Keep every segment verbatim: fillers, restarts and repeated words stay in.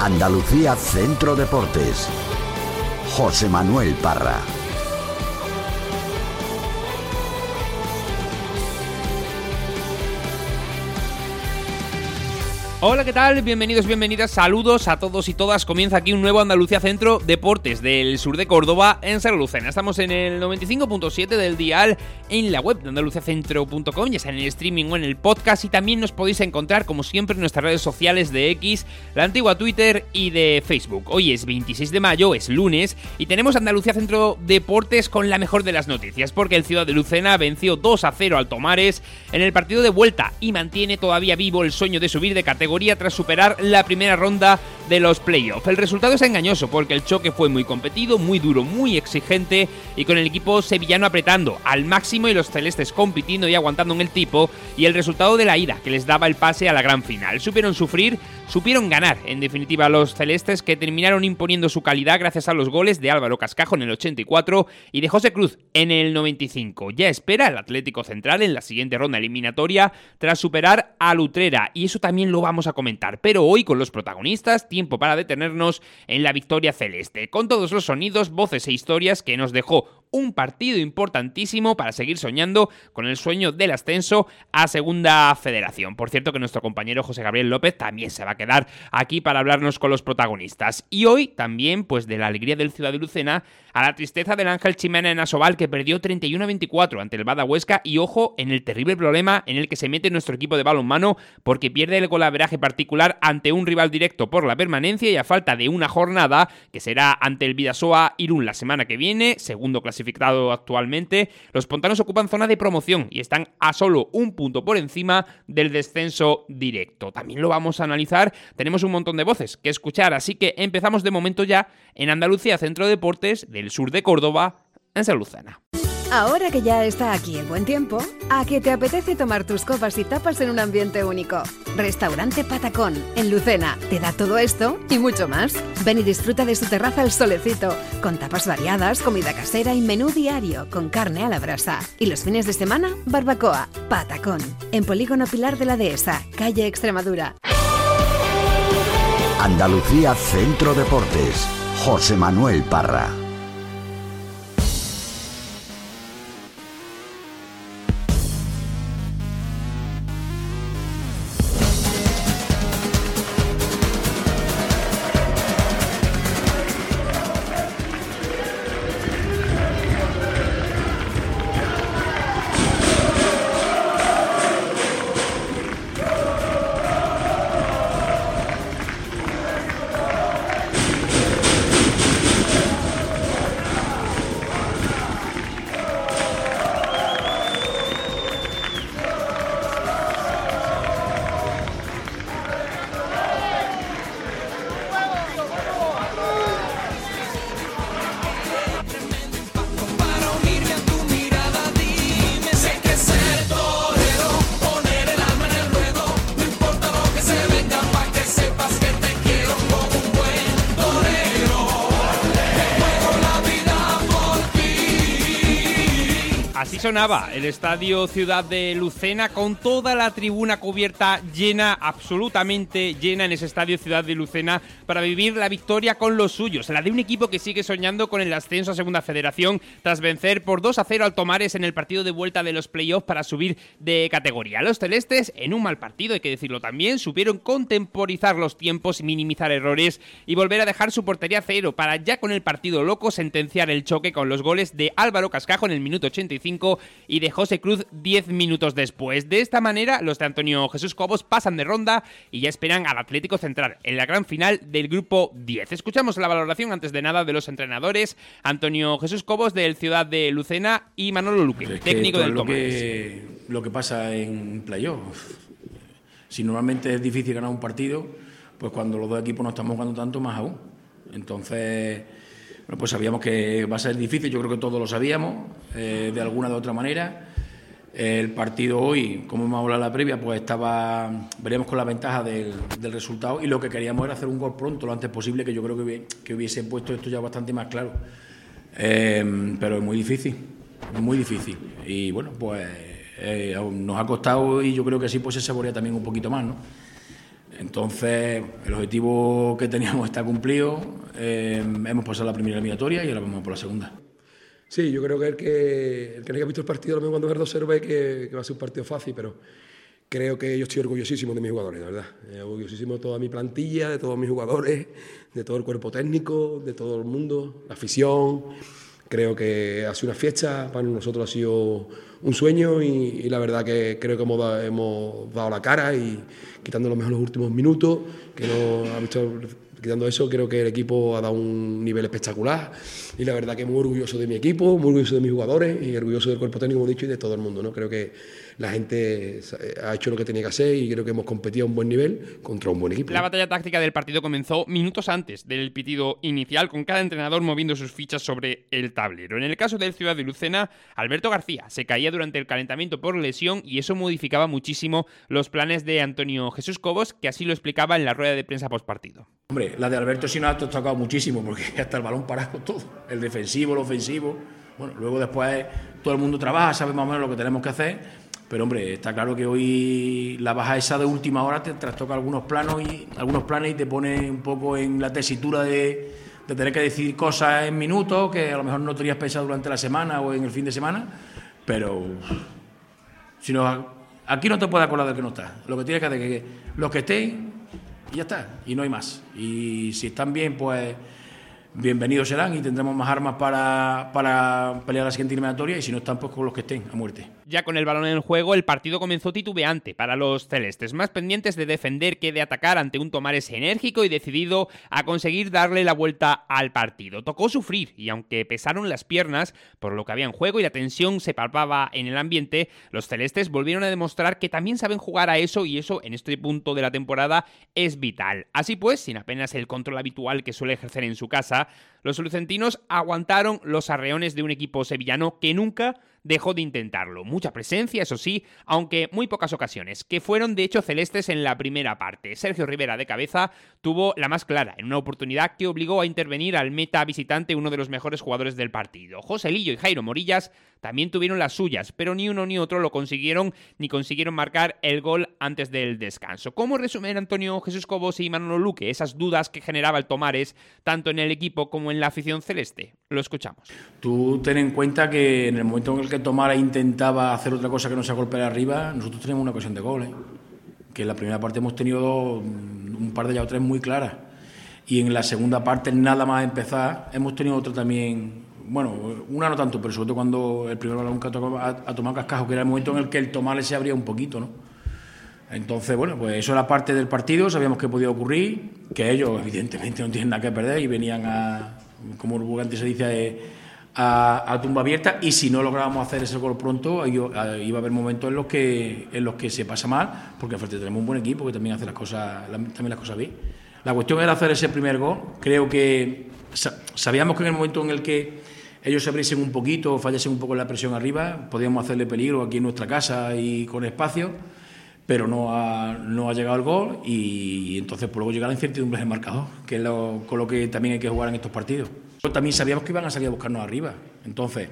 Andalucía Centro Deportes. José Manuel Parra. Hola, ¿qué tal? Bienvenidos, bienvenidas, saludos a todos y todas. Comienza aquí un nuevo Andalucía Centro Deportes del sur de Córdoba, en San Lucena. Estamos en el noventa y cinco punto siete del dial, en la web de andalucía centro punto com, ya sea en el streaming o en el podcast, y también nos podéis encontrar, como siempre, en nuestras redes sociales de X, la antigua Twitter y de Facebook. Hoy es veintiséis de mayo, es lunes, y tenemos Andalucía Centro Deportes con la mejor de las noticias, porque el Ciudad de Lucena venció dos a cero al Tomares en el partido de vuelta y mantiene todavía vivo el sueño de subir de categoría tras superar la primera ronda de los playoffs. El resultado es engañoso porque el choque fue muy competido, muy duro, muy exigente, y con el equipo sevillano apretando al máximo y los celestes compitiendo y aguantando en el tipo, y el resultado de la ida que les daba el pase a la gran final. Supieron sufrir, supieron ganar, en definitiva, los celestes, que terminaron imponiendo su calidad gracias a los goles de Álvaro Cascajo en el ochenta y cuatro y de José Cruz en el noventa y cinco. Ya espera el Atlético Central en la siguiente ronda eliminatoria tras superar a Utrera, y eso también lo vamos a comentar, pero hoy con los protagonistas, tiempo para detenernos en la victoria celeste, con todos los sonidos, voces e historias que nos dejó un partido importantísimo para seguir soñando con el sueño del ascenso a Segunda Federación. Por cierto, que nuestro compañero José Gabriel López también se va a quedar aquí para hablarnos con los protagonistas. Y hoy también, pues, de la alegría del Ciudad de Lucena a la tristeza del Ángel Chimena en Asobal, que perdió treinta y uno a veinticuatro ante el Bada Huesca, y ojo en el terrible problema en el que se mete nuestro equipo de balonmano, porque pierde el golaveraje particular ante un rival directo por la permanencia, y a falta de una jornada, que será ante el Bidasoa Irún la semana que viene, segundo clasificado actualmente, los pontanos ocupan zona de promoción y están a solo un punto por encima del descenso directo. También lo vamos a analizar, tenemos un montón de voces que escuchar, así que empezamos de momento ya en Andalucía Centro Deportes del sur de Córdoba, en San Lucena. Ahora que ya está aquí el buen tiempo, ¿a que te apetece tomar tus copas y tapas en un ambiente único? Restaurante Patacón, en Lucena, te da todo esto y mucho más. Ven y disfruta de su terraza al solecito, con tapas variadas, comida casera y menú diario, con carne a la brasa. Y los fines de semana, barbacoa. Patacón, en Polígono Pilar de la Dehesa, calle Extremadura. Andalucía Centro Deportes. José Manuel Parra. Así sonaba el Estadio Ciudad de Lucena, con toda la tribuna cubierta llena, absolutamente llena en ese Estadio Ciudad de Lucena, para vivir la victoria con los suyos, la de un equipo que sigue soñando con el ascenso a Segunda Federación tras vencer por dos a cero al Tomares en el partido de vuelta de los playoffs para subir de categoría. Los celestes, en un mal partido, hay que decirlo también, supieron contemporizar los tiempos y minimizar errores y volver a dejar su portería a cero para, ya con el partido loco, sentenciar el choque con los goles de Álvaro Cascajo en el minuto ochenta y cinco y de José Cruz diez minutos después. De esta manera, los de Antonio Jesús Cobos pasan de ronda y ya esperan al Atlético Central en la gran final del grupo diez. Escuchamos la valoración, antes de nada, de los entrenadores, Antonio Jesús Cobos del Ciudad de Lucena y Manolo Luque, pues técnico del lo Tomares. Que, lo que pasa en playoff. Si normalmente es difícil ganar un partido, pues cuando los dos equipos no estamos jugando tanto, más aún. Entonces, bueno, pues sabíamos que va a ser difícil, yo creo que todos lo sabíamos, eh, de alguna u otra manera. El partido hoy, como hemos hablado en la previa, pues estaba, veríamos con la ventaja del, del resultado, y lo que queríamos era hacer un gol pronto, lo antes posible, que yo creo que hubiese, que hubiese puesto esto ya bastante más claro. Eh, pero es muy difícil, muy difícil. Y bueno, pues eh, nos ha costado, y yo creo que así pues se saborea también un poquito más, ¿no? Entonces, el objetivo que teníamos está cumplido, eh, hemos pasado la primera eliminatoria y ahora vamos por la segunda. Sí, yo creo que el que, el que no haya visto el partido, lo mismo cuando ver dos cero ve que, que va a ser un partido fácil, pero creo que yo estoy orgullosísimo de mis jugadores, la verdad. Eh, orgullosísimo de toda mi plantilla, de todos mis jugadores, de todo el cuerpo técnico, de todo el mundo, la afición. Creo que ha sido una fiesta, para nosotros ha sido un sueño y, y la verdad que creo que hemos dado, hemos dado la cara y quitando lo mejor los últimos minutos, que no ha visto... Quitando eso, creo que el equipo ha dado un nivel espectacular y la verdad que muy orgulloso de mi equipo, muy orgulloso de mis jugadores y orgulloso del cuerpo técnico, como he dicho, y de todo el mundo, ¿no? Creo que la gente ha hecho lo que tenía que hacer y creo que hemos competido a un buen nivel contra un buen equipo. La batalla táctica del partido comenzó minutos antes del pitido inicial, con cada entrenador moviendo sus fichas sobre el tablero. En el caso del Ciudad de Lucena, Alberto García se caía durante el calentamiento por lesión y eso modificaba muchísimo los planes de Antonio Jesús Cobos, que así lo explicaba en la rueda de prensa postpartido. Hombre, la de Alberto sí nos ha tocado muchísimo, porque hasta el balón parado todo, el defensivo, el ofensivo. Bueno, luego después todo el mundo trabaja, sabe más o menos lo que tenemos que hacer, pero hombre, está claro que hoy la baja esa de última hora te trastoca algunos planos y algunos planes y te pone un poco en la tesitura de, de tener que decidir cosas en minutos que a lo mejor no tenías pensado durante la semana o en el fin de semana, pero si no, aquí no te puedes acordar del que no está. Lo que tienes que hacer es que los que estén y ya está, y no hay más. Y si están bien, pues bienvenidos serán y tendremos más armas para, para pelear la siguiente eliminatoria, y si no están, pues con los que estén, a muerte. Ya con el balón en el juego, el partido comenzó titubeante para los celestes, más pendientes de defender que de atacar ante un Tomares enérgico y decidido a conseguir darle la vuelta al partido. Tocó sufrir y aunque pesaron las piernas por lo que había en juego y la tensión se palpaba en el ambiente, los celestes volvieron a demostrar que también saben jugar a eso y eso en este punto de la temporada es vital. Así pues, sin apenas el control habitual que suele ejercer en su casa, los lucentinos aguantaron los arreones de un equipo sevillano que nunca dejó de intentarlo. Mucha presencia, eso sí, aunque muy pocas ocasiones, que fueron de hecho celestes en la primera parte. Sergio Rivera de cabeza tuvo la más clara en una oportunidad que obligó a intervenir al meta visitante, uno de los mejores jugadores del partido. José Lillo y Jairo Morillas también tuvieron las suyas, pero ni uno ni otro lo consiguieron ni consiguieron marcar el gol antes del descanso. ¿Cómo resumen Antonio Jesús Cobos y Manolo Luque esas dudas que generaba el Tomares tanto en el equipo como en la afición celeste? Lo escuchamos. Tú ten en cuenta que en el momento en el que Tomares intentaba hacer otra cosa que no sea golpear arriba, nosotros tenemos una ocasión de gol, ¿eh? Que en la primera parte hemos tenido dos, un par de ya o tres muy claras, y en la segunda parte, nada más empezar, hemos tenido otra también, bueno, una no tanto, pero sobre todo cuando el primer balón que ha, ha tomado cascajo, que era el momento en el que el Tomares se abría un poquito, ¿no? Entonces, bueno, pues eso era parte del partido, sabíamos que podía ocurrir, que ellos evidentemente no tienen nada que perder y venían a, como antes se dice, a, a tumba abierta, y si no lográbamos hacer ese gol pronto, iba a haber momentos en los que en los que se pasa mal, porque al frente tenemos un buen equipo que también hace las cosas, también las cosas bien. La cuestión era hacer ese primer gol. Creo que sabíamos que en el momento en el que ellos se abriesen un poquito, fallasen un poco en la presión arriba, podíamos hacerle peligro aquí en nuestra casa y con espacio, pero no ha, no ha llegado el gol, y entonces por luego llega la incertidumbre del marcador, que es lo, con lo que también hay que jugar en estos partidos. También sabíamos que iban a salir a buscarnos arriba, entonces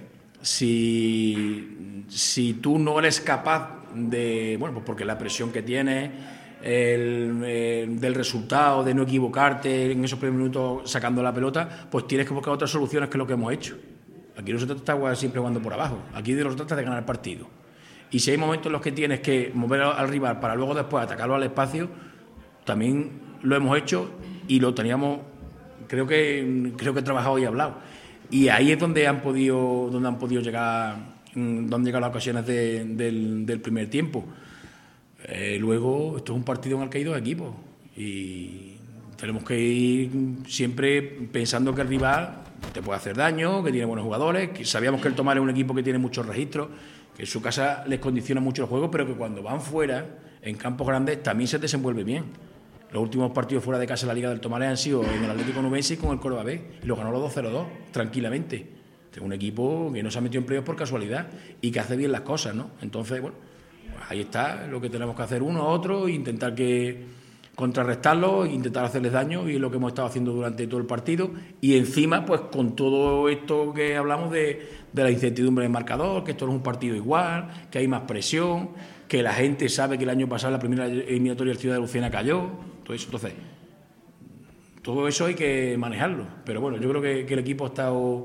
si, si tú no eres capaz de, bueno, pues porque la presión que tienes, el, el, del resultado, de no equivocarte en esos primeros minutos sacando la pelota, pues tienes que buscar otras soluciones, que es lo que hemos hecho. Aquí no se trata de estar siempre jugando por abajo, aquí de lo que se trata de ganar el partido. Y si hay momentos en los que tienes que mover al rival para luego después atacarlo al espacio, también lo hemos hecho y lo teníamos, creo que creo que he trabajado y hablado. Y ahí es donde han podido donde han podido llegar, donde han llegado las ocasiones de, del, del primer tiempo. Eh, luego, esto es un partido en el que hay dos equipos y tenemos que ir siempre pensando que el rival te puede hacer daño, que tiene buenos jugadores, que sabíamos que el Tomares es un equipo que tiene muchos registros, que en su casa les condiciona mucho el juego, pero que cuando van fuera, en campos grandes, también se desenvuelve bien. Los últimos partidos fuera de casa de la Liga del Tomares han sido en el Atlético Nubense y con el Córdoba B, y lo ganó los dos cero dos, tranquilamente. Es un equipo que no se ha metido en playoffs por casualidad y que hace bien las cosas, ¿no? Entonces, bueno, pues ahí está lo que tenemos que hacer uno a otro, e intentar que contrarrestarlo, intentar hacerles daño, y es lo que hemos estado haciendo durante todo el partido, y encima pues con todo esto que hablamos de, de la incertidumbre del marcador, que esto no es un partido igual, que hay más presión, que la gente sabe que el año pasado la primera eliminatoria del Ciudad de Lucena cayó, todo eso. Entonces, todo eso hay que manejarlo. Pero bueno, yo creo que, que el equipo ha estado,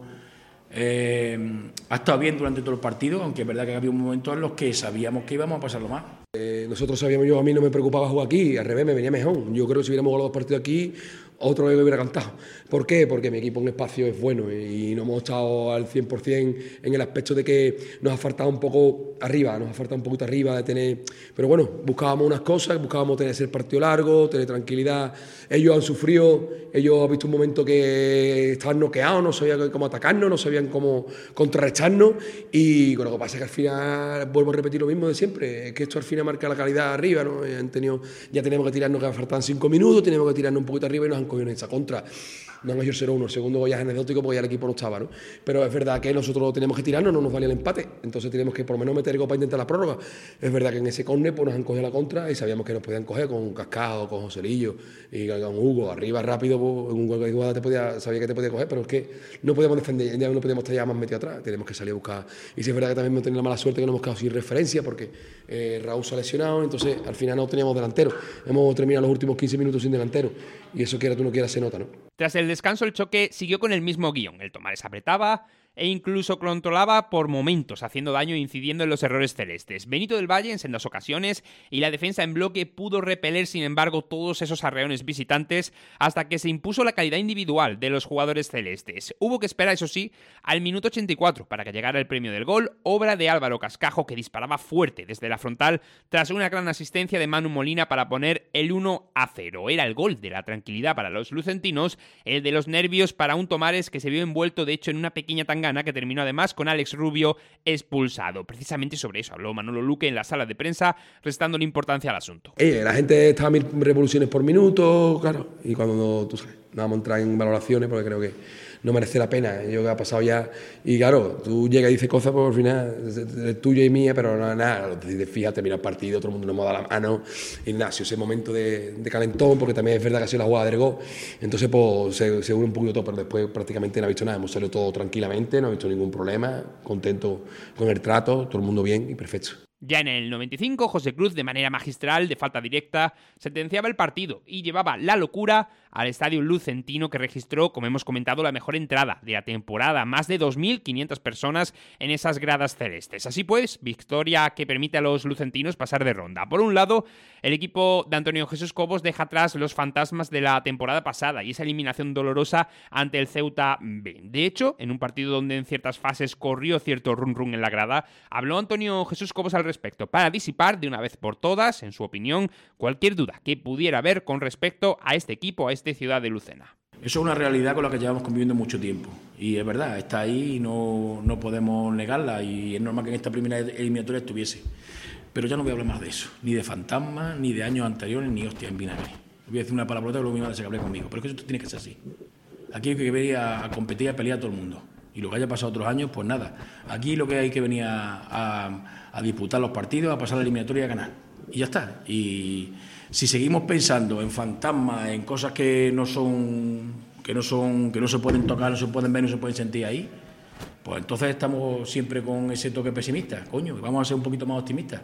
eh, ha estado bien durante todo el partido, aunque es verdad que había momentos en los que sabíamos que íbamos a pasarlo mal. Eh, nosotros sabíamos, yo a mí no me preocupaba jugar aquí, al revés, me venía mejor. Yo creo que si hubiéramos jugado dos partidos aquí, otro vez me hubiera cantado. ¿Por qué? Porque mi equipo en espacio es bueno y no hemos estado al cien por cien en el aspecto de que nos ha faltado un poco arriba, nos ha faltado un poquito arriba de tener... Pero bueno, buscábamos unas cosas, buscábamos tener ese partido largo, tener tranquilidad. Ellos han sufrido, ellos han visto un momento que estaban noqueados, no sabían cómo atacarnos, no sabían cómo contrarrestarnos y bueno, lo que pasa es que al final, vuelvo a repetir lo mismo de siempre, es que esto al final marca la calidad arriba, ¿no? Han tenido, ya tenemos que tirarnos, que faltan cinco minutos, tenemos que tirarnos un poquito arriba y nos han cogido en esa contra. No han hecho el cero uno, el segundo ya es anecdótico porque ya el equipo no estaba, ¿no? Pero es verdad que nosotros tenemos que tirarnos, no nos valía el empate, entonces tenemos que por lo menos meter gol para intentar la prórroga. Es verdad que en ese córner pues, nos han cogido la contra y sabíamos que nos podían coger con Cascado, con Joselillo y con Hugo, arriba rápido, pues, en un cualquier jugada te podía, sabía que te podía coger, pero es que no podíamos defender, ya no podíamos estar ya más metido atrás, tenemos que salir a buscar. Y sí es verdad que también hemos tenido la mala suerte que no hemos quedado sin referencia porque eh, Raúl se ha lesionado, entonces al final no teníamos delantero. Hemos terminado los últimos quince minutos sin delantero y eso quiera tú no quieras se nota, ¿no? Tras el descanso, el choque siguió con el mismo guión. El Tomares apretaba e incluso controlaba por momentos, haciendo daño e incidiendo en los errores celestes. Benito del Valle en sendas ocasiones y la defensa en bloque pudo repeler, sin embargo, todos esos arreones visitantes hasta que se impuso la calidad individual de los jugadores celestes. Hubo que esperar, eso sí, al minuto ochenta y cuatro para que llegara el premio del gol, obra de Álvaro Cascajo, que disparaba fuerte desde la frontal tras una gran asistencia de Manu Molina para poner el uno a cero. Era el gol de la tranquilidad para los lucentinos, el de los nervios para un Tomares que se vio envuelto, de hecho, en una pequeña tangana que terminó además con Alex Rubio expulsado. Precisamente sobre eso habló Manolo Luque en la sala de prensa, restándole importancia al asunto. Eh, la gente está a mil revoluciones por minuto, claro, y cuando tú sabes, no vamos a entrar en valoraciones porque creo que no merece la pena. Yo que ha pasado ya, y claro, tú llegas y dices cosas, pues al final es tuya y mía, pero nada, nada, fíjate, mira el partido, todo el mundo nos ha dado la mano, Ignacio, ese momento de, de calentón, porque también es verdad que ha sido la jugada del gol, entonces pues se, se une un poquito todo, pero después prácticamente no ha visto nada, hemos salido todo tranquilamente, no ha visto ningún problema, contento con el trato, todo el mundo bien y perfecto. Ya en el noventa y cinco, José Cruz, de manera magistral, de falta directa, sentenciaba el partido y llevaba la locura al estadio lucentino, que registró, como hemos comentado, la mejor entrada de la temporada. Más de dos mil quinientas personas en esas gradas celestes. Así pues, victoria que permite a los lucentinos pasar de ronda. Por un lado, el equipo de Antonio Jesús Cobos deja atrás los fantasmas de la temporada pasada y esa eliminación dolorosa ante el Ceuta B. De hecho, en un partido donde en ciertas fases corrió cierto run run en la grada, habló Antonio Jesús Cobos al respecto para disipar de una vez por todas, en su opinión, cualquier duda que pudiera haber con respecto a este equipo, a este Ciudad de Lucena. Eso es una realidad con la que llevamos conviviendo mucho tiempo y es verdad, está ahí y no, no podemos negarla y es normal que en esta primera eliminatoria estuviese. Pero ya no voy a hablar más de eso, ni de fantasmas, ni de años anteriores, ni hostia en vinagre. Voy a decir una palabrota que luego mi madre se hable conmigo, pero es que esto tiene que ser así. Aquí hay que venir a, a competir, a pelear a todo el mundo. Y lo que haya pasado otros años, pues nada. Aquí lo que hay que venir a, a, a disputar los partidos, a pasar la eliminatoria y a ganar. Y ya está. Y si seguimos pensando en fantasmas, en cosas que no son, que no son, que no se pueden tocar, no se pueden ver, no se pueden sentir ahí, pues entonces estamos siempre con ese toque pesimista. Coño, vamos a ser un poquito más optimistas.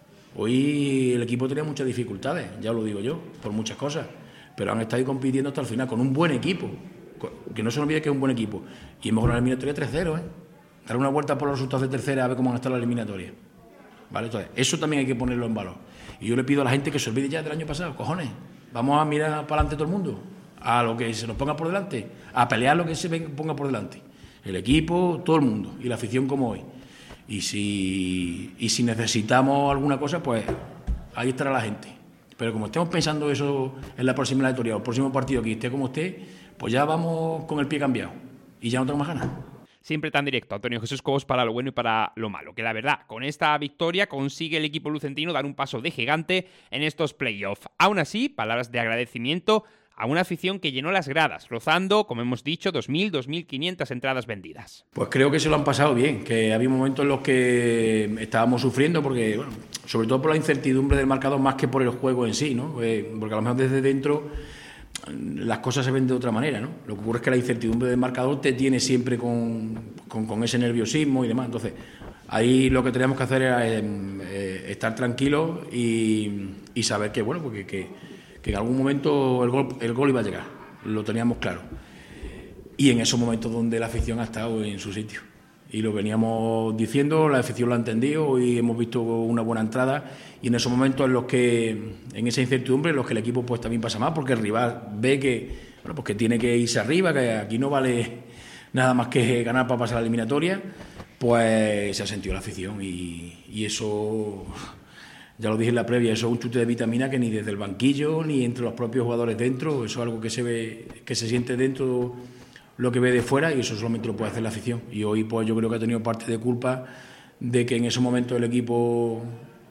Hoy el equipo tenía muchas dificultades, ya lo digo yo, por muchas cosas, pero han estado ahí compitiendo hasta el final con un buen equipo. Que no se nos olvide que es un buen equipo. Y hemos ganado la eliminatoria tres cero, ¿eh? Dar una vuelta por los resultados de tercera a ver cómo han estado la eliminatoria. ¿Vale? Entonces, eso también hay que ponerlo en valor. Y yo le pido a la gente que se olvide ya del año pasado, cojones. Vamos a mirar para adelante todo el mundo, a lo que se nos ponga por delante, a pelear lo que se ponga por delante. El equipo, todo el mundo, y la afición como hoy. Y si, y si necesitamos alguna cosa, pues ahí estará la gente. Pero como estemos pensando eso en la próxima eliminatoria o el próximo partido que esté como esté, pues ya vamos con el pie cambiado y ya no tengo más ganas. Siempre tan directo, Antonio Jesús Cobos, para lo bueno y para lo malo. Que la verdad, con esta victoria consigue el equipo lucentino dar un paso de gigante en estos playoffs. Aún así, palabras de agradecimiento a una afición que llenó las gradas, rozando, como hemos dicho, dos mil, dos mil quinientas entradas vendidas. Pues creo que se lo han pasado bien, que había momentos en los que estábamos sufriendo, porque, bueno, sobre todo por la incertidumbre del marcador más que por el juego en sí, ¿no? Porque a lo mejor desde dentro las cosas se ven de otra manera, ¿no? Lo que ocurre es que la incertidumbre del marcador te tiene siempre con, con, con ese nerviosismo y demás. Entonces, ahí lo que teníamos que hacer era eh, eh, estar tranquilos y, y saber que, bueno, porque que, que en algún momento el gol, el gol iba a llegar, lo teníamos claro. Y en esos momentos donde la afición ha estado en su sitio. Y lo veníamos diciendo, la afición lo ha entendido y hemos visto una buena entrada, y en esos momentos en los que, en esa incertidumbre, en los que el equipo pues también pasa más, porque el rival ve que, bueno, pues que tiene que irse arriba, que aquí no vale nada más que ganar para pasar la eliminatoria, pues se ha sentido la afición y, y eso, ya lo dije en la previa, eso es un chute de vitamina que ni desde el banquillo ni entre los propios jugadores dentro, eso es algo que se ve, que se siente dentro, lo que ve de fuera, y eso solamente lo puede hacer la afición. Y hoy pues yo creo que ha tenido parte de culpa de que en esos momentos el equipo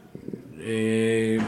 eh,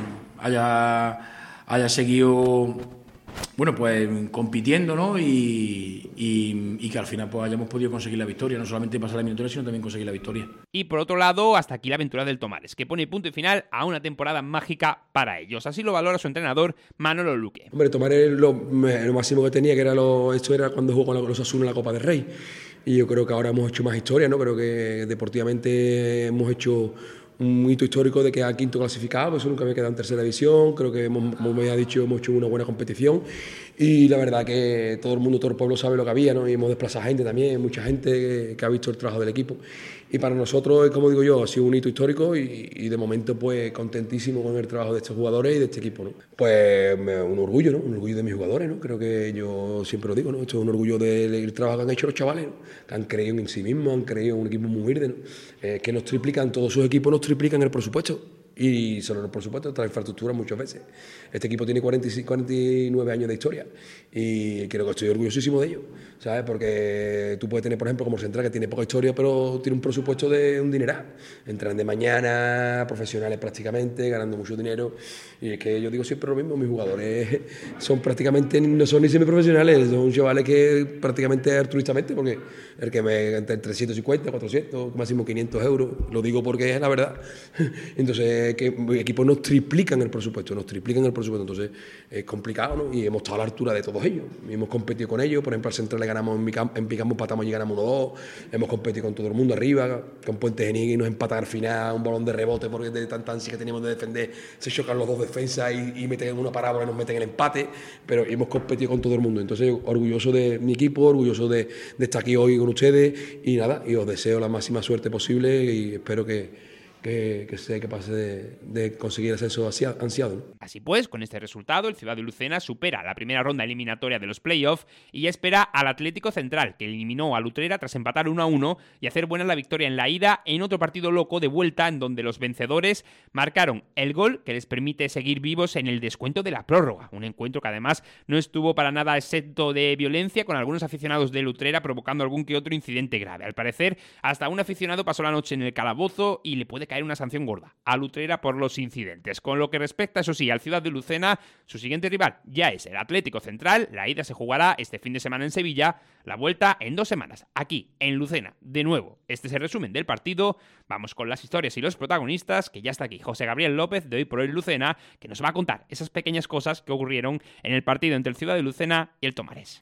haya, haya seguido, bueno, pues compitiendo, ¿no? Y, y, y que al final pues hayamos podido conseguir la victoria, no solamente pasar la eliminatoria, sino también conseguir la victoria. Y por otro lado, hasta aquí la aventura del Tomares, que pone punto y final a una temporada mágica para ellos. Así lo valora su entrenador, Manolo Luque. Hombre, Tomares lo, lo máximo que tenía, que era lo, esto era cuando jugó con los Osasuna en la Copa del Rey. Y yo creo que ahora hemos hecho más historia, ¿no? Creo que deportivamente hemos hecho un hito histórico de que a quinto clasificado, eso nunca me queda en tercera división, creo que hemos, como me ha dicho, hemos hecho una buena competición, y la verdad que todo el mundo, todo el pueblo sabe lo que había, ¿no? Y hemos desplazado gente también, mucha gente que, que ha visto el trabajo del equipo, y para nosotros, como digo yo, ha sido un hito histórico y, y de momento pues contentísimo con el trabajo de estos jugadores y de este equipo, ¿no? Pues un orgullo, ¿no? Un orgullo de mis jugadores, ¿no? Creo que yo siempre lo digo, ¿no? Esto es un orgullo del trabajo que han hecho los chavales, ¿no? Que han creído en sí mismos, han creído en un equipo muy verde, ¿no? Eh, que nos triplican, todos sus equipos nos triplican el presupuesto. Y solo por supuesto trae infraestructura muchas veces. Este equipo tiene cuarenta y cinco, cuarenta y nueve años de historia y creo que estoy orgullosísimo de ello, ¿sabes? Porque tú puedes tener, por ejemplo, como Central, que tiene poca historia pero tiene un presupuesto de un dineral, entran de mañana, profesionales prácticamente, ganando mucho dinero, y es que yo digo siempre lo mismo, mis jugadores son prácticamente, no son ni semiprofesionales, son chavales que prácticamente altruistamente, porque el que me entre trescientos cincuenta, cuatrocientos, máximo quinientos euros, lo digo porque es la verdad. Entonces que equipos nos triplican el presupuesto, nos triplican el presupuesto, entonces es complicado, ¿no? Y hemos estado a la altura de todos ellos, hemos competido con ellos, por ejemplo al Central le ganamos en, Picam, en Picamos, empatamos y ganamos uno dos, hemos competido con todo el mundo arriba, con Puente Genil y nos empatan al final, un balón de rebote porque de tanta ansia que teníamos de defender, se chocan los dos defensas y, y meten una parábola y nos meten el empate, pero hemos competido con todo el mundo, entonces orgulloso de mi equipo, orgulloso de, de estar aquí hoy con ustedes y nada, y os deseo la máxima suerte posible y espero que Que, que sea capaz de, de conseguir el ascenso ansiado, ¿no? Así pues, con este resultado, el Ciudad de Lucena supera la primera ronda eliminatoria de los playoffs y espera al Atlético Central, que eliminó a Utrera tras empatar uno a uno y hacer buena la victoria en la ida en otro partido loco de vuelta en donde los vencedores marcaron el gol que les permite seguir vivos en el descuento de la prórroga. Un encuentro que además no estuvo para nada exento de violencia, con algunos aficionados de Utrera provocando algún que otro incidente grave. Al parecer, hasta un aficionado pasó la noche en el calabozo y le puede caer una sanción gorda a Utrera por los incidentes. Con lo que respecta, eso sí, al Ciudad de Lucena, su siguiente rival ya es el Atlético Central. La ida se jugará este fin de semana en Sevilla, la vuelta en dos semanas, aquí en Lucena. De nuevo, este es el resumen del partido. Vamos con las historias y los protagonistas, que ya está aquí José Gabriel López de Hoy por Hoy Lucena, que nos va a contar esas pequeñas cosas que ocurrieron en el partido entre el Ciudad de Lucena y el Tomares.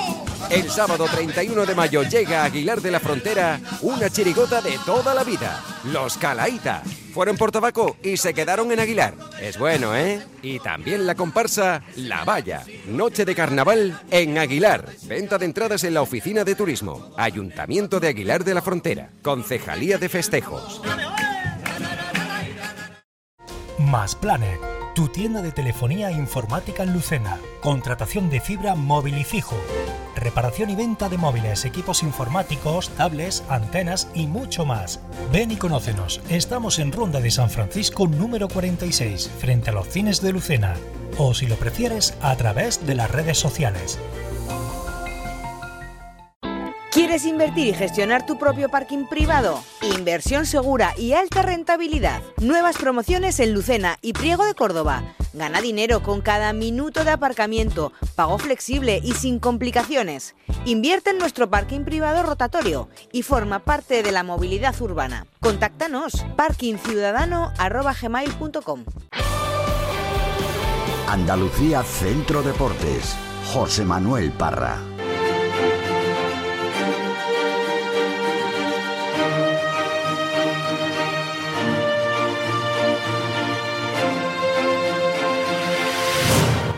El sábado treinta y uno de mayo llega a Aguilar de la Frontera una chirigota de toda la vida, los Calaíta. Fueron por tabaco y se quedaron en Aguilar. Es bueno, ¿eh? Y también la comparsa La Valla. Noche de carnaval en Aguilar. Venta de entradas en la oficina de turismo. Ayuntamiento de Aguilar de la Frontera. Concejalía de Festejos. Más Planet. Tu tienda de telefonía e informática en Lucena. Contratación de fibra móvil y fijo. Reparación y venta de móviles, equipos informáticos, tablets, antenas y mucho más. Ven y conócenos. Estamos en Ronda de San Francisco número cuarenta y seis, frente a los cines de Lucena. O si lo prefieres, a través de las redes sociales. ¿Quieres invertir y gestionar tu propio parking privado? Inversión segura y alta rentabilidad. Nuevas promociones en Lucena y Priego de Córdoba. Gana dinero con cada minuto de aparcamiento, pago flexible y sin complicaciones. Invierte en nuestro parking privado rotatorio y forma parte de la movilidad urbana. Contáctanos parking ciudadano arroba gmail punto com. Andalucía Centro Deportes. José Manuel Parra.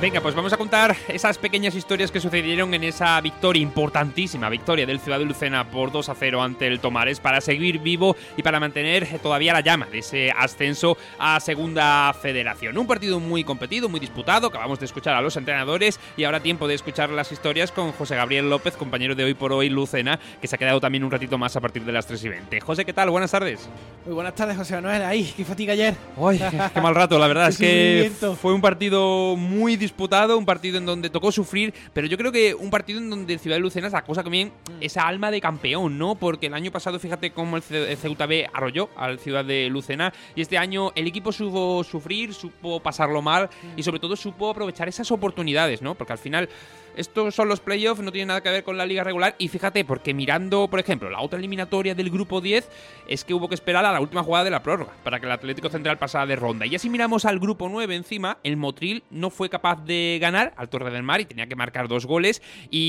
Venga, pues vamos a contar esas pequeñas historias que sucedieron en esa victoria, importantísima victoria del Ciudad de Lucena por dos a cero ante el Tomares, para seguir vivo y para mantener todavía la llama de ese ascenso a Segunda Federación. Un partido muy competido, muy disputado. Acabamos de escuchar a los entrenadores y ahora tiempo de escuchar las historias con José Gabriel López, compañero de Hoy por Hoy Lucena, que se ha quedado también un ratito más a partir de las tres y veinte. José, ¿qué tal? Buenas tardes. Muy buenas tardes, José Manuel. Ay, qué fatiga ayer. Uy, qué, qué mal rato, la verdad. Es que fue un partido muy disputado. disputado, un partido en donde tocó sufrir, pero yo creo que un partido en donde el Ciudad de Lucena sacó también esa alma de campeón, ¿no? Porque el año pasado, fíjate cómo el Ceuta B arrolló al Ciudad de Lucena, y este año el equipo supo sufrir, supo pasarlo mal y sobre todo supo aprovechar esas oportunidades, ¿no? Porque al final estos son los playoffs, no tienen nada que ver con la liga regular. Y fíjate, porque mirando, por ejemplo, la otra eliminatoria del grupo diez, es que hubo que esperar a la última jugada de la prórroga para que el Atlético Central pasara de ronda. Y así miramos al grupo nueve encima, el Motril no fue capaz de ganar al Torre del Mar y tenía que marcar dos goles.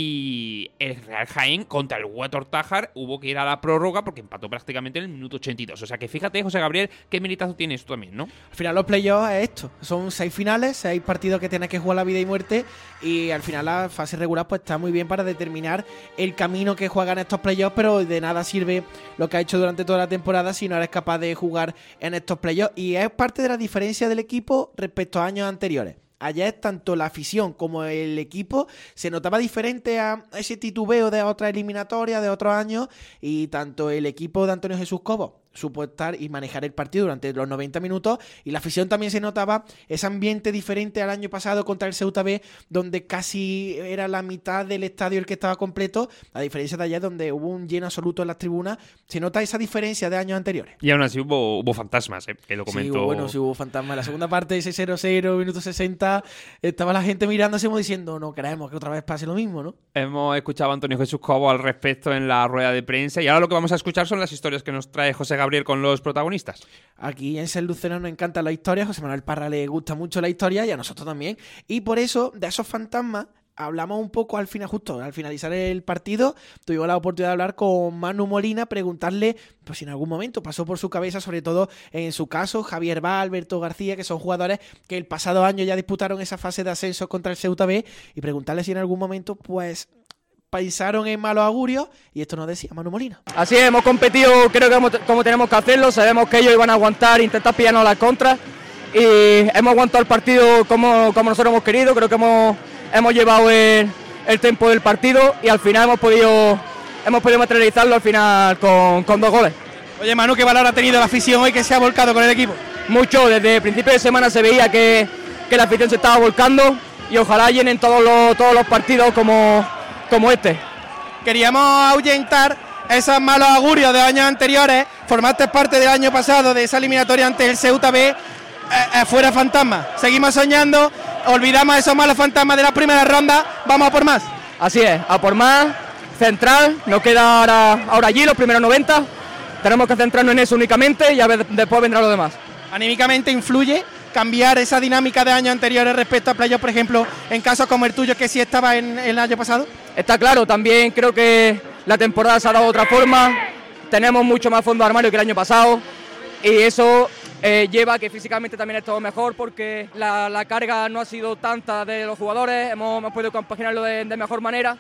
Y el Real Jaén contra el Huetor Tájar hubo que ir a la prórroga porque empató prácticamente en el minuto ochenta y dos. O sea que fíjate, José Gabriel, qué meritazo tiene esto también, ¿no? Al final los playoffs es esto, son seis finales, seis partidos que tienes que jugar la vida y muerte, y al final la fase regular pues está muy bien para determinar el camino que juegan estos playoffs, pero de nada sirve lo que ha hecho durante toda la temporada si no eres capaz de jugar en estos playoffs, y es parte de la diferencia del equipo respecto a años anteriores. Ayer tanto la afición como el equipo se notaba diferente a ese titubeo de otras eliminatorias de otros años, y tanto el equipo de Antonio Jesús Cobo supo estar y manejar el partido durante los noventa minutos, y la afición también se notaba ese ambiente diferente al año pasado contra el Ceuta B, donde casi era la mitad del estadio el que estaba completo, a diferencia de ayer donde hubo un lleno absoluto en las tribunas. Se nota esa diferencia de años anteriores. Y aún así hubo, hubo fantasmas, ¿eh? Que lo comentó. Sí, bueno, sí hubo fantasmas. En la segunda parte, ese cero cero, minuto sesenta, estaba la gente mirándose como diciendo, no queremos que otra vez pase lo mismo, ¿no? Hemos escuchado a Antonio Jesús Cobo al respecto en la rueda de prensa, y ahora lo que vamos a escuchar son las historias que nos trae José Gabriel con los protagonistas. Aquí en Ser Lucena nos encanta la historia, José Manuel Parra le gusta mucho la historia y a nosotros también, y por eso de esos fantasmas hablamos un poco al final, justo al finalizar el partido. Tuvimos la oportunidad de hablar con Manu Molina, preguntarle pues si en algún momento pasó por su cabeza, sobre todo en su caso, Javier Bá, Alberto García, que son jugadores que el pasado año ya disputaron esa fase de ascenso contra el Ceuta B, y preguntarle si en algún momento pues pensaron en malos augurios, y esto nos decía Manu Molina. Así es, hemos competido, creo que como, como tenemos que hacerlo, sabemos que ellos iban a aguantar, intentar pillarnos las contras, y hemos aguantado el partido como, como nosotros hemos querido. Creo que hemos, hemos llevado el, el tiempo del partido y al final hemos podido, hemos podido materializarlo al final con, con dos goles. Oye, Manu, ¿qué valor ha tenido la afición hoy que se ha volcado con el equipo? Mucho, desde el principio de semana se veía que, que la afición se estaba volcando, y ojalá llenen todos los, todos los partidos como, como este. Queríamos ahuyentar esos malos augurios de años anteriores. Formaste parte del año pasado de esa eliminatoria ante el Ceuta B, eh, eh, fuera fantasma. Seguimos soñando, olvidamos esos malos fantasmas de la primera ronda, vamos a por más. Así es, a por más. Central, nos queda ahora, ahora allí los primeros noventa, tenemos que centrarnos en eso únicamente y a ver, después vendrá lo demás. Anímicamente influye cambiar esa dinámica de años anteriores respecto a playoffs, por ejemplo, en casos como el tuyo, que sí estaba en, en el año pasado? Está claro, también creo que la temporada se ha dado de otra forma, tenemos mucho más fondo de armario que el año pasado, y eso eh, lleva a que físicamente también es todo mejor, porque la, la carga no ha sido tanta de los jugadores, hemos, hemos podido compaginarlo de, de mejor manera,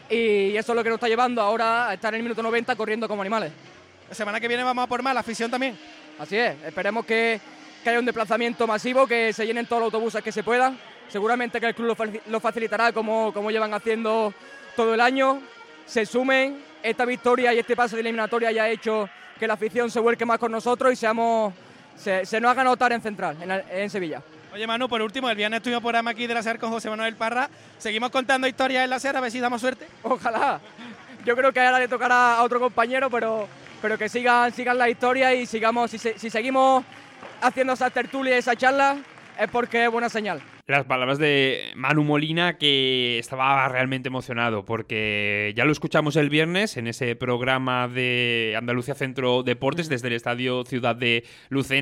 y eso es lo que nos está llevando ahora a estar en el minuto noventa corriendo como animales. La semana que viene vamos a por más, la afición también. Así es, esperemos que, que haya un desplazamiento masivo, que se llenen todos los autobuses que se puedan. Seguramente que el club lo, lo facilitará como, como llevan haciendo todo el año. Se sumen, esta victoria y este pase de eliminatoria ya ha hecho que la afición se vuelque más con nosotros y seamos, se, se nos haga notar en Central, en, en Sevilla. Oye, Manu, por último, el viernes estuvimos por programa aquí de la SER con José Manuel Parra. Seguimos contando historias en la SER, a ver si damos suerte. Ojalá. Yo creo que ahora le tocará a otro compañero, pero, pero que sigan, sigan la historia y sigamos, si, si seguimos haciendo esas tertulias y esas charlas, es porque es buena señal. Las palabras de Manu Molina, que estaba realmente emocionado, porque ya lo escuchamos el viernes en ese programa de Andalucía Centro Deportes desde el Estadio Ciudad de Lucena.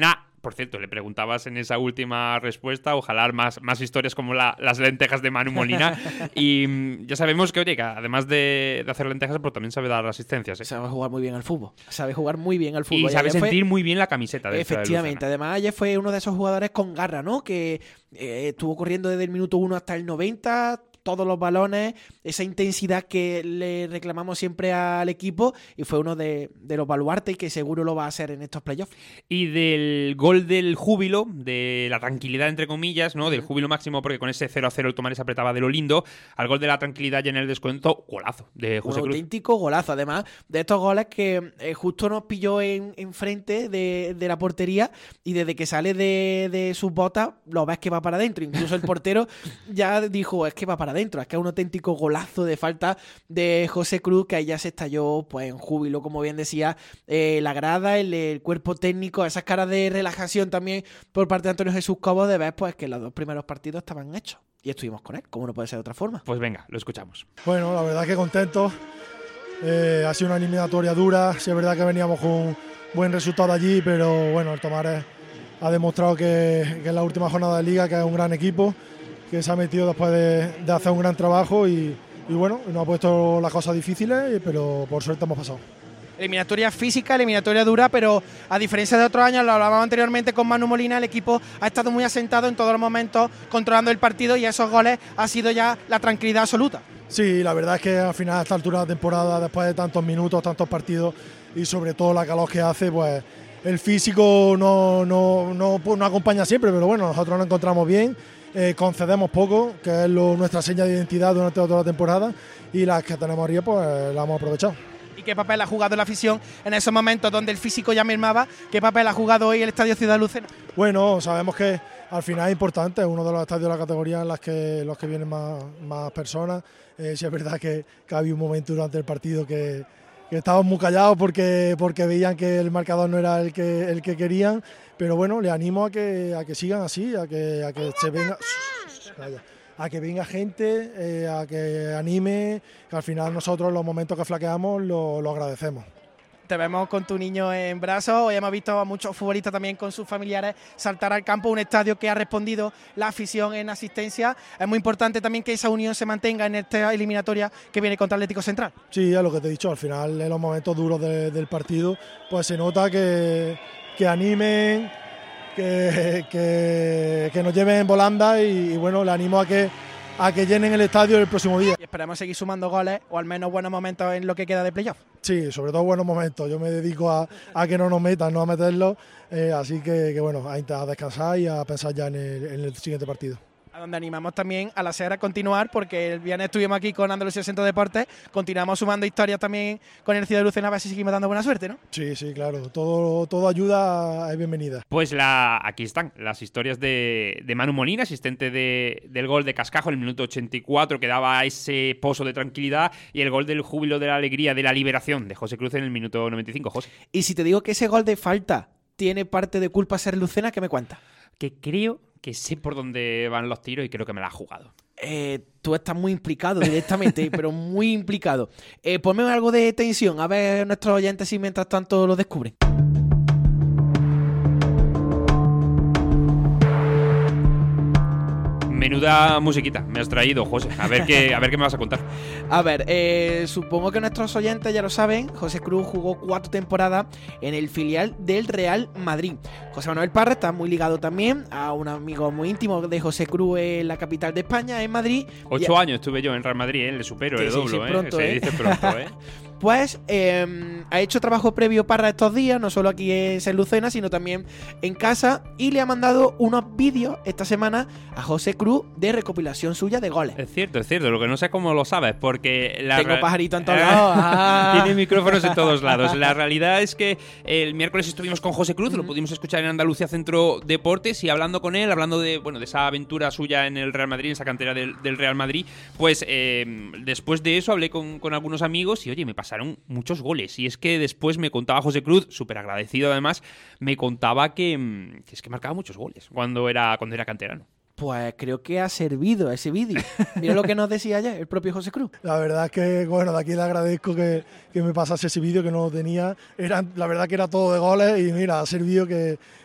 Por cierto, le preguntabas en esa última respuesta, ojalá más, más historias como la, las lentejas de Manu Molina. Y mm, ya sabemos que, oye, que además de, de hacer lentejas, pero también sabe dar asistencias. ¿eh? Sabe jugar muy bien al fútbol. Sabe jugar muy bien al fútbol. Y, y sabe sentir fue... muy bien la camiseta. De Efectivamente. Además, ayer fue uno de esos jugadores con garra, ¿no? Que eh, estuvo corriendo desde el minuto uno hasta el noventa, todos los balones, esa intensidad que le reclamamos siempre al equipo, y fue uno de, de los baluartes y que seguro lo va a hacer en estos playoffs. Y del gol del júbilo, de la tranquilidad entre comillas, ¿no? Del júbilo máximo, porque con ese cero a cero el Tomares apretaba de lo lindo, al gol de la tranquilidad ya en el descuento, golazo de José Un Cruz. auténtico golazo, además de estos goles que eh, justo nos pilló en, en frente de, de la portería, y desde que sale de, de sus botas lo ves que va para adentro. Incluso el portero ya dijo, es que va para adentro, es que es un auténtico golazo de falta de José Cruz, que ahí ya se estalló pues en júbilo, como bien decía, eh, la grada, el, el cuerpo técnico, esas caras de relajación también por parte de Antonio Jesús Cobo, de ver pues que los dos primeros partidos estaban hechos y estuvimos con él, como no puede ser de otra forma. Pues venga, lo escuchamos. Bueno, la verdad que contento, eh, ha sido una eliminatoria dura, sí es verdad que veníamos con un buen resultado allí, pero bueno, el Tomares ha demostrado que, que en la última jornada de Liga que es un gran equipo, que se ha metido después de, de hacer un gran trabajo y, y bueno, nos ha puesto las cosas difíciles, pero por suerte hemos pasado. Eliminatoria física, eliminatoria dura, pero a diferencia de otros años, lo hablábamos anteriormente con Manu Molina, el equipo ha estado muy asentado en todos los momentos, controlando el partido, y esos goles ha sido ya la tranquilidad absoluta. Sí, la verdad es que al final, a esta altura de la temporada, después de tantos minutos, tantos partidos y sobre todo la calor que hace, pues el físico no, no, no, no acompaña siempre, pero bueno, nosotros nos encontramos bien. Eh, concedemos poco, que es lo, nuestra seña de identidad durante toda la temporada, y las que tenemos arriba pues la hemos aprovechado. ¿Y qué papel ha jugado la afición en esos momentos donde el físico ya mermaba? ¿Qué papel ha jugado hoy el Estadio Ciudad Lucena? Bueno, sabemos que al final es importante, es uno de los estadios de la categoría en las que, los que vienen más, más personas. Eh, sí es verdad que, que había un momento durante el partido que, que estaban muy callados porque, porque veían que el marcador no era el que, el que querían, pero bueno, les animo a que, a que sigan así, a que, a que se venga, a que venga gente, eh, a que anime, que al final nosotros los momentos que flaqueamos lo, lo agradecemos. Te vemos con tu niño en brazos. Hoy hemos visto a muchos futbolistas también con sus familiares saltar al campo, un estadio que ha respondido la afición en asistencia. Es muy importante también que esa unión se mantenga en esta eliminatoria que viene contra Atlético Central. Sí, es lo que te he dicho, al final en los momentos duros de, del partido pues se nota que, que animen, que, que, que nos lleven en volanda y, y bueno, le animo a que a que llenen el estadio el próximo día. Y esperamos seguir sumando goles o al menos buenos momentos en lo que queda de playoff. Sí, sobre todo buenos momentos. Yo me dedico a, a que no nos metan, no a meterlos. Eh, así que, que bueno, a intentar descansar y a pensar ya en el, en el siguiente partido. A donde animamos también a la S E R a continuar, porque el viernes estuvimos aquí con Andalucía Centro Deportes, continuamos sumando historias también con el Ciudad de Lucena, a ver si seguimos dando buena suerte, ¿no? Sí, sí, claro, todo, todo ayuda es bienvenida. Pues la, aquí están las historias de, de Manu Molina, asistente de, del gol de Cascajo en el minuto ochenta y cuatro, que daba ese pozo de tranquilidad, y el gol del júbilo, de la alegría, de la liberación de José Cruz en el minuto noventa y cinco, José. Y si te digo que ese gol de falta tiene parte de culpa ser Lucena, ¿qué me cuentas? Que creo que sé por dónde van los tiros y creo que me la ha jugado. Eh, tú estás muy implicado directamente, pero muy implicado. Eh, ponme algo de tensión, a ver nuestros oyentes si mientras tanto lo descubren. Menuda musiquita me has traído, José. A ver qué, a ver qué me vas a contar. A ver, eh, supongo que nuestros oyentes ya lo saben. José Cruz jugó cuatro temporadas en el filial del Real Madrid. José Manuel Parra está muy ligado también a un amigo muy íntimo de José Cruz en la capital de España, en Madrid. Ocho y... años estuve yo en Real Madrid, ¿eh? Le supero, que le sí, doblo, sí, pronto, ¿eh? ¿eh? Se dice pronto, ¿eh? Pues eh, ha hecho trabajo previo Parra estos días, no solo aquí en Lucena, sino también en casa, y le ha mandado unos vídeos esta semana a José Cruz de recopilación suya de goles. Es cierto, es cierto, lo que no sé cómo lo sabes, porque... La Tengo pajarito en todos lados. Ah. Tiene micrófonos en todos lados. La realidad es que el miércoles estuvimos con José Cruz, mm. lo pudimos escuchar en Andalucía Centro Deportes, y hablando con él, hablando de, bueno, de esa aventura suya en el Real Madrid, en esa cantera del, del Real Madrid, pues eh, después de eso hablé con, con algunos amigos y, oye, me pasaron muchos goles. Y es que después me contaba José Cruz, súper agradecido además, me contaba que, que es que marcaba muchos goles cuando era, cuando era canterano. Pues creo que ha servido ese vídeo. Mira lo que nos decía ayer el propio José Cruz. La verdad es que, bueno, de aquí le agradezco que, que me pasase ese vídeo, que no lo tenía. Era, la verdad que era todo de goles y mira, ha servido que,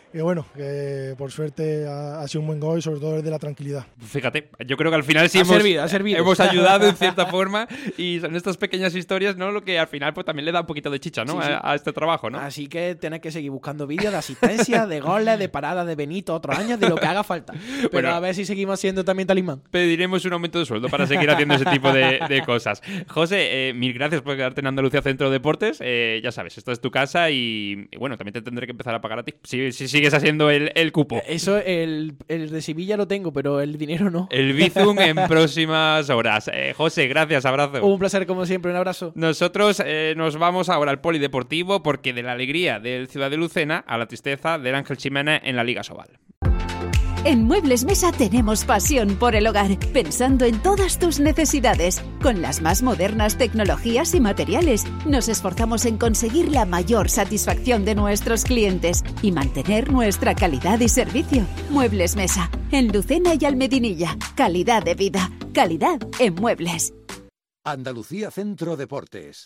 que bueno, que por suerte ha, ha sido un buen gol y sobre todo desde la tranquilidad. Fíjate, yo creo que al final sí ha hemos, servido, ha servido. hemos ayudado en cierta forma y son estas pequeñas historias, ¿no? Lo que al final pues también le da un poquito de chicha, ¿no? Sí, sí. A, a este trabajo, ¿no? Así que tenés que seguir buscando vídeos de asistencia, de goles, de paradas de Benito otros años, de lo que haga falta. Pero Bueno, a ver si seguimos siendo también talismán. Pediremos un aumento de sueldo para seguir haciendo ese tipo de, de cosas. José, eh, mil gracias por quedarte en Andalucía Centro Deportes. Eh, ya sabes, esta es tu casa y, y bueno, también te tendré que empezar a pagar a ti. Si, si sigues haciendo el, el cupo. Eso, el, el de Sevilla lo tengo, pero el dinero no. El Bizum en próximas horas. Eh, José, gracias, abrazo. Un placer como siempre, un abrazo. Nosotros eh, nos vamos ahora al polideportivo porque de la alegría del Ciudad de Lucena a la tristeza del Ángel Ximénez en la Liga Sobal. En Muebles Mesa tenemos pasión por el hogar, pensando en todas tus necesidades. Con las más modernas tecnologías y materiales, nos esforzamos en conseguir la mayor satisfacción de nuestros clientes y mantener nuestra calidad y servicio. Muebles Mesa, en Lucena y Almedinilla. Calidad de vida, calidad en muebles. Andalucía Centro Deportes.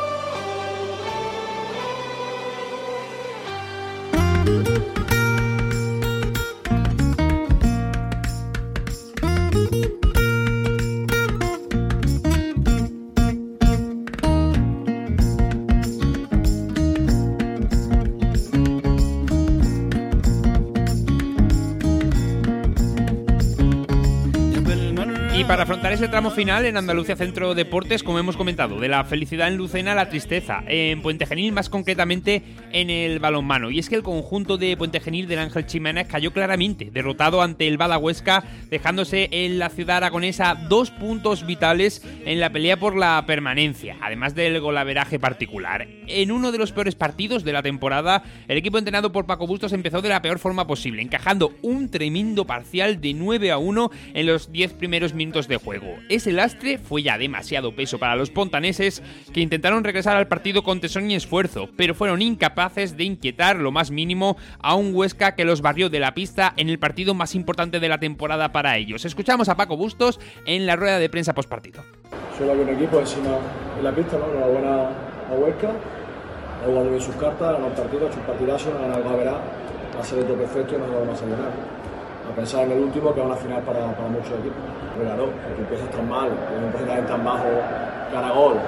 Y para afrontar ese tramo final en Andalucía Centro Deportes, como hemos comentado, de la felicidad en Lucena a la tristeza, en Puente Genil, más concretamente en el balonmano. Y es que el conjunto de Puente Genil del Ángel Ximénez cayó claramente, derrotado ante el Bada Huesca, dejándose en la ciudad aragonesa dos puntos vitales en la pelea por la permanencia, además del golaveraje particular. En uno de los peores partidos de la temporada, el equipo entrenado por Paco Bustos empezó de la peor forma posible, encajando un tremendo parcial de nueve a uno en los diez primeros minutos de juego. Ese lastre fue ya demasiado peso para los pontaneses, que intentaron regresar al partido con tesón y esfuerzo, pero fueron incapaces de inquietar lo más mínimo a un Huesca que los barrió de la pista en el partido más importante de la temporada para ellos. Escuchamos a Paco Bustos en la rueda de prensa postpartido. Solo hay un equipo encima en la pista, ¿no? Enhorabuena a Huesca, ha jugado muy bien sus cartas, ganado el partido, ha hecho un partidazo, no ha ganado el Gaverá, va a ser todo perfecto y nos vamos a ganar. A pensar en el último, que es una final para, para muchos equipos. Pero claro, que empiezas tan mal, que un porcentaje tan bajo, gana gol,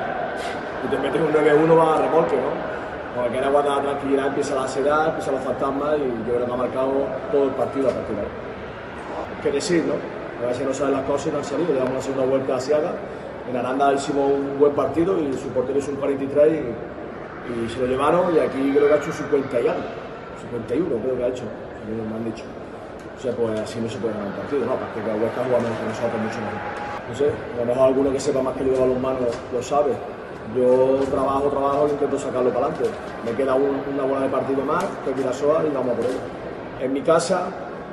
y te metes un nueve a uno, va a remolque, ¿no? Cuando quiera guardar la tranquilidad, empieza la ansiedad, empiezan los fantasmas, y yo creo que ha marcado todo el partido a partir de ahí. ¿Qué decir, no? A veces no saben las cosas y no han salido. Llevamos una segunda vuelta asiaga. En Aranda hicimos un buen partido y su portero hizo un cuarenta y tres y, y se lo llevaron, y aquí creo que ha hecho cincuenta y algo, cincuenta y uno creo que ha hecho, me han dicho. O sea, pues así no se puede ganar un partido, ¿no? Aparte que el Huesca juega menos que nosotros mucho mejor. No sé, a lo mejor alguno que sepa más que yo de balonmano lo sabe. Yo trabajo, trabajo e intento sacarlo para adelante. Me queda un, una bola de partido más, que es Vidasoa, y vamos a por ello. En mi casa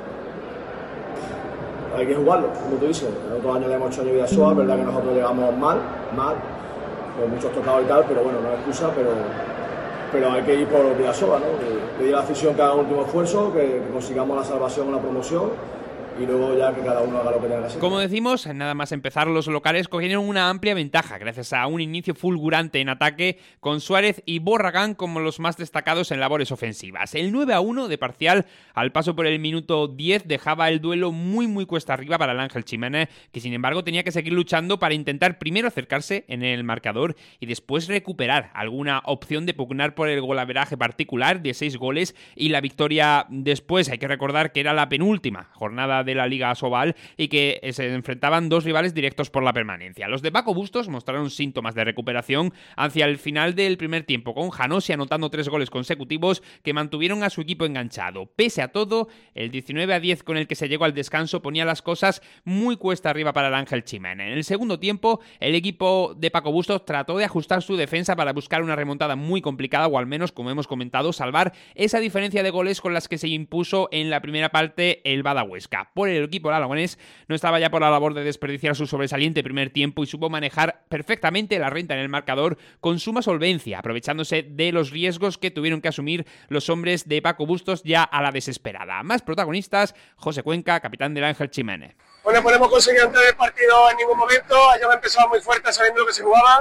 hay que jugarlo, como tú dices. En otros años le hemos hecho a Vidasoa, es verdad que nosotros llegamos mal, mal, con muchos tocados y tal, pero bueno, no es excusa, pero... pero hay que ir por Vidasoa, ¿no? Pedir a la afición que haga un último esfuerzo, que, que consigamos la salvación o la promoción, y luego ya que cada uno haga lo que tenga que hacer. Como decimos, nada más empezar, los locales cogieron una amplia ventaja gracias a un inicio fulgurante en ataque, con Suárez y Borragán como los más destacados en labores ofensivas. El nueve a uno de parcial al paso por el minuto diez dejaba el duelo muy muy cuesta arriba para el Ángel Ximénez, que sin embargo tenía que seguir luchando para intentar primero acercarse en el marcador y después recuperar alguna opción de pugnar por el golaveraje particular de seis goles y la victoria después. Hay que recordar que era la penúltima jornada de la Liga Sobal y que se enfrentaban dos rivales directos por la permanencia. Los de Paco Bustos mostraron síntomas de recuperación hacia el final del primer tiempo, con Janosi anotando tres goles consecutivos que mantuvieron a su equipo enganchado. Pese a todo, el diecinueve a diez con el que se llegó al descanso ponía las cosas muy cuesta arriba para el Ángel Ximénez. En el segundo tiempo, el equipo de Paco Bustos trató de ajustar su defensa para buscar una remontada muy complicada, o al menos, como hemos comentado, salvar esa diferencia de goles con las que se impuso en la primera parte el Bada Huesca. Por el equipo aragonés no estaba ya por la labor de desperdiciar su sobresaliente primer tiempo y supo manejar perfectamente la renta en el marcador con suma solvencia, aprovechándose de los riesgos que tuvieron que asumir los hombres de Paco Bustos ya a la desesperada. Más protagonistas, José Cuenca, capitán del Ángel Ximénez. Bueno, pues hemos conseguido entrar en el partido en ningún momento. Hayamos empezado muy fuerte sabiendo lo que se jugaba.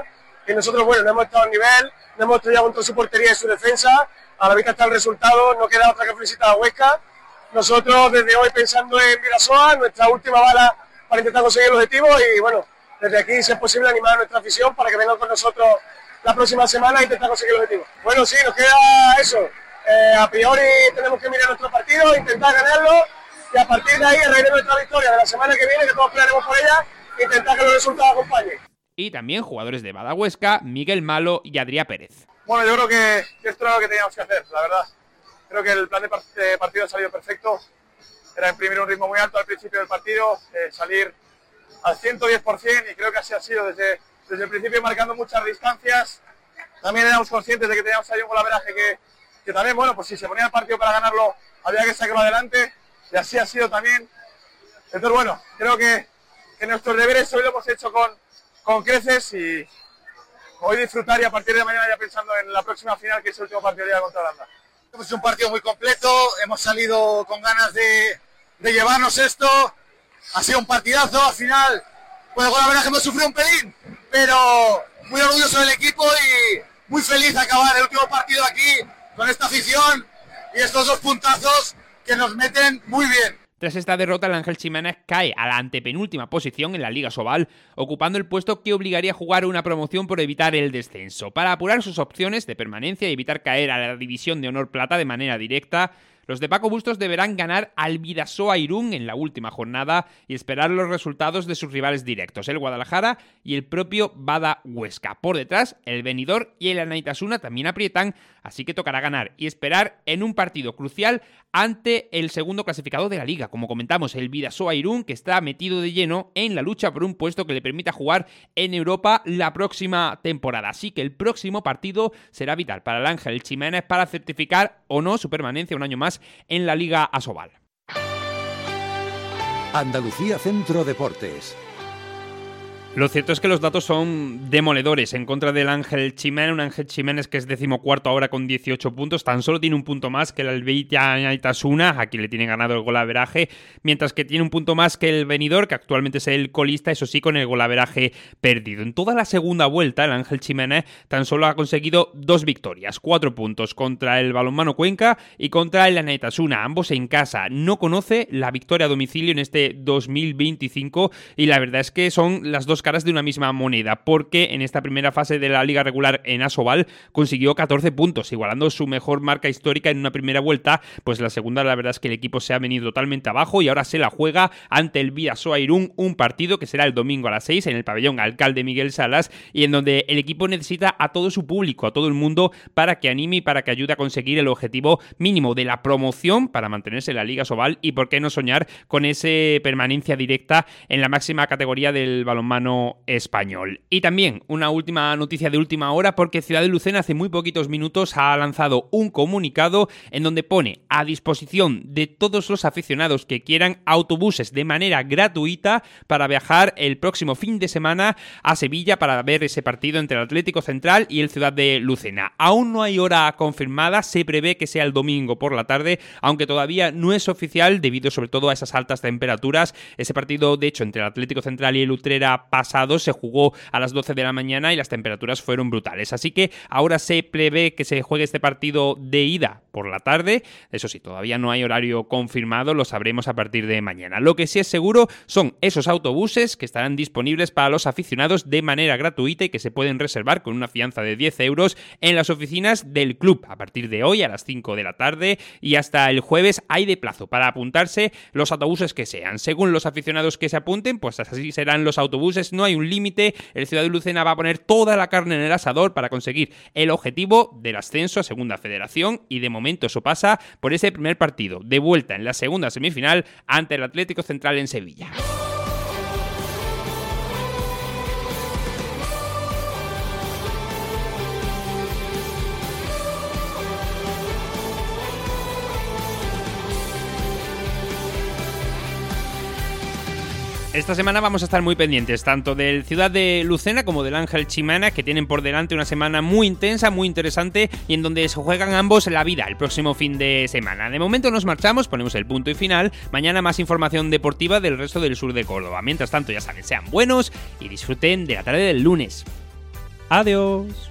que nosotros, bueno, no hemos estado al nivel, no hemos estudiado contra su portería y su defensa, a la vista está el resultado, no queda otra que felicitar a Huesca. Nosotros desde hoy pensando en Vidasoa, nuestra última bala para intentar conseguir el objetivo y bueno, desde aquí si es posible animar a nuestra afición para que vengan con nosotros la próxima semana e intentar conseguir el objetivo. Bueno, sí, nos queda eso, eh, a priori tenemos que mirar nuestro partido, intentar ganarlo y a partir de ahí, a raíz de nuestra victoria de la semana que viene, que todos pelearemos por ella, intentar que los resultados acompañen. Y también jugadores de Bada Huesca, Miguel Malo y Adrià Pérez. Bueno, yo creo que, que esto era lo que teníamos que hacer, la verdad. Creo que el plan de partido ha salido perfecto. Era imprimir un ritmo muy alto al principio del partido, eh, salir al ciento diez por ciento y creo que así ha sido desde, desde el principio, marcando muchas distancias. También éramos conscientes de que teníamos ahí un golaveraje que, que también, bueno, pues si se ponía el partido para ganarlo, había que sacarlo adelante y así ha sido también. Entonces, bueno, creo que, que nuestros deberes hoy lo hemos hecho con, con creces y hoy disfrutar y a partir de mañana ya pensando en la próxima final, que es el último partido de Liga contra Holanda. Hemos hecho un partido muy completo, hemos salido con ganas de, de llevarnos esto, ha sido un partidazo, al final, pues el golaveraje hemos sufrido un pelín, pero muy orgulloso del equipo y muy feliz de acabar el último partido aquí con esta afición y estos dos puntazos que nos meten muy bien. Tras esta derrota, el Ángel Ximénez cae a la antepenúltima posición en la Liga Sobal, ocupando el puesto que obligaría a jugar una promoción por evitar el descenso. Para apurar sus opciones de permanencia y evitar caer a la División de Honor Plata de manera directa, los de Paco Bustos deberán ganar al Bidasoa Irún en la última jornada y esperar los resultados de sus rivales directos, el Guadalajara y el propio Bada Huesca. Por detrás, el Benidorm y el Anaitasuna también aprietan, así que tocará ganar y esperar en un partido crucial ante el segundo clasificado de la liga, como comentamos, el Bidasoa Irún, que está metido de lleno en la lucha por un puesto que le permita jugar en Europa la próxima temporada. Así que el próximo partido será vital para el Ángel Ximénez para certificar o no su permanencia un año más en la Liga Asobal. Andalucía Centro Deportes. Lo cierto es que los datos son demoledores en contra del Ángel Ximénez, un Ángel Ximénez que es decimocuarto ahora con dieciocho puntos, tan solo tiene un punto más que el Albeitia Anaitasuna, aquí le tiene ganado el golaveraje, mientras que tiene un punto más que el Benidorm, que actualmente es el colista, eso sí, con el golaveraje perdido. En toda la segunda vuelta, el Ángel Ximénez tan solo ha conseguido dos victorias, cuatro puntos contra el Balonmano Cuenca y contra el Anaitasuna, ambos en casa. No conoce la victoria a domicilio en este dos mil veinticinco y la verdad es que son las dos caras de una misma moneda, porque en esta primera fase de la liga regular en Asobal consiguió catorce puntos, igualando su mejor marca histórica en una primera vuelta. Pues la segunda, la verdad es que el equipo se ha venido totalmente abajo y ahora se la juega ante el Bidasoa Irún, un partido que será el domingo a las seis en el pabellón Alcalde Miguel Salas y en donde el equipo necesita a todo su público, a todo el mundo, para que anime y para que ayude a conseguir el objetivo mínimo de la promoción para mantenerse en la Liga Asobal y por qué no soñar con esa permanencia directa en la máxima categoría del balonmano español. Y también una última noticia de última hora, porque Ciudad de Lucena hace muy poquitos minutos ha lanzado un comunicado en donde pone a disposición de todos los aficionados que quieran autobuses de manera gratuita para viajar el próximo fin de semana a Sevilla para ver ese partido entre el Atlético Central y el Ciudad de Lucena. Aún no hay hora confirmada, se prevé que sea el domingo por la tarde, aunque todavía no es oficial debido sobre todo a esas altas temperaturas. Ese partido, de hecho, entre el Atlético Central y el Utrera pasado se jugó a las doce de la mañana y las temperaturas fueron brutales, así que ahora se prevé que se juegue este partido de ida por la tarde. Eso sí, todavía no hay horario confirmado, lo sabremos a partir de mañana. Lo que sí es seguro son esos autobuses que estarán disponibles para los aficionados de manera gratuita y que se pueden reservar con una fianza de diez euros en las oficinas del club a partir de hoy a las cinco de la tarde y hasta el jueves hay de plazo para apuntarse los autobuses que sean. Según los aficionados que se apunten, pues así serán los autobuses. No hay un límite, el Ciudad de Lucena va a poner toda la carne en el asador para conseguir el objetivo del ascenso a Segunda Federación y de momento eso pasa por ese primer partido de vuelta en la segunda semifinal ante el Atlético Central en Sevilla. Esta semana vamos a estar muy pendientes tanto del Ciudad de Lucena como del Ángel Ximénez, que tienen por delante una semana muy intensa, muy interesante y en donde se juegan ambos la vida el próximo fin de semana. De momento nos marchamos, ponemos el punto y final. Mañana más información deportiva del resto del sur de Córdoba. Mientras tanto, ya saben, sean buenos y disfruten de la tarde del lunes. Adiós.